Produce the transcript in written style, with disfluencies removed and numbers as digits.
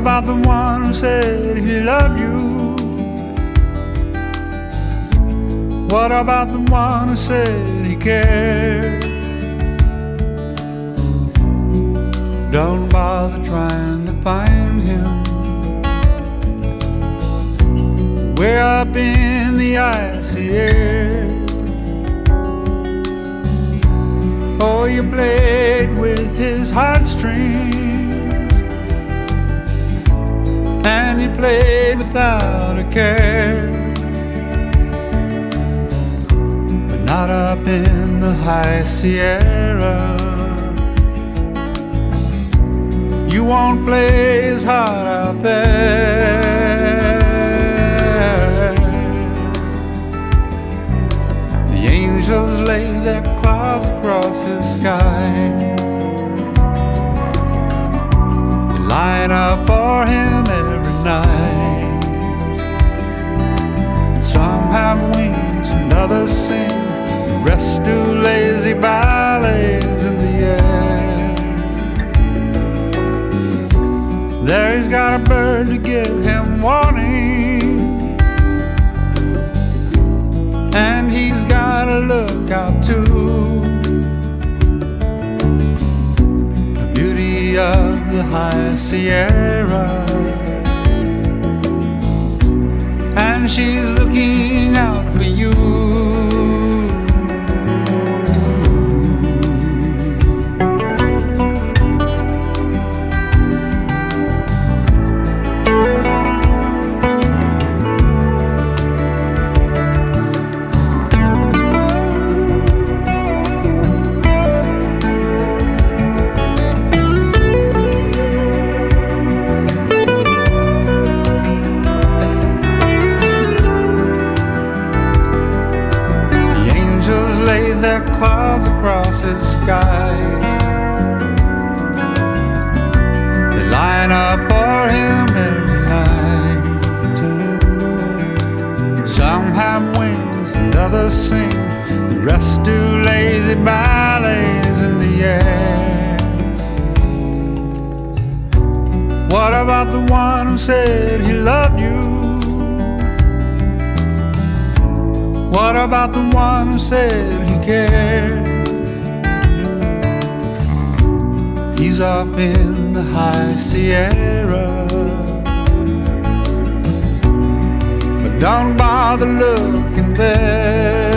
about the one who said he loved you? What about the one who said he cared? Don't bother trying to find him way up in the icy air. Oh, you played with his heartstrings, and you played without a care. But not up in the high Sierra. You won't play as hard out there. The angels lay their clouds across his sky. They line up for him every night. Some have wings and others sing, the rest do lazy ballets in the air. There he's got a bird to give him warning, and he's got a lookout too. The beauty of the high Sierra, and she's looking out for you. Lay their clouds across his sky. They line up for him every night. Some have wings and others sing, the rest do lazy ballets in the air. What about the one who said he loved you? What about the one who said he cared? He's off in the high Sierra, but don't bother looking there.